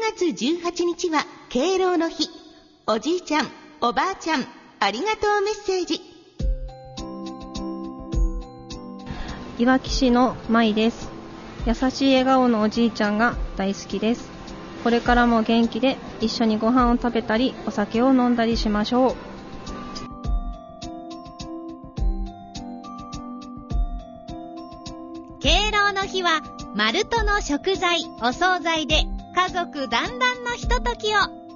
月18日は敬老の日。おじいちゃん、おばあちゃん、ありがとうメッセージ。 いわき市のまいです。優しい笑顔のおじいちゃんが大好きです。これからも元気で一緒にご飯を食べたりお酒を飲んだりしましょう。 敬老の日はマルトの食材、お惣菜で家族団らんのひとときを